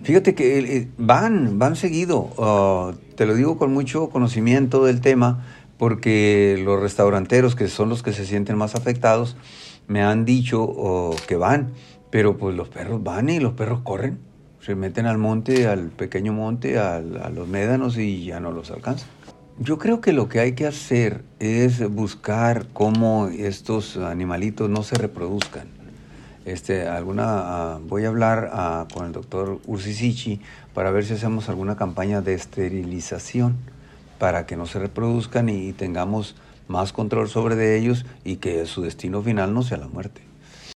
Fíjate que van seguido. Te lo digo con mucho conocimiento del tema, porque los restauranteros, que son los que se sienten más afectados, me han dicho que van, pero pues los perros van y los perros corren. Se meten al monte, al pequeño monte, a los médanos y ya no los alcanzan. Yo creo que lo que hay que hacer es buscar cómo estos animalitos no se reproduzcan. Voy a hablar con el doctor Ursisichi para ver si hacemos alguna campaña de esterilización para que no se reproduzcan y tengamos más control sobre de ellos y que su destino final no sea la muerte.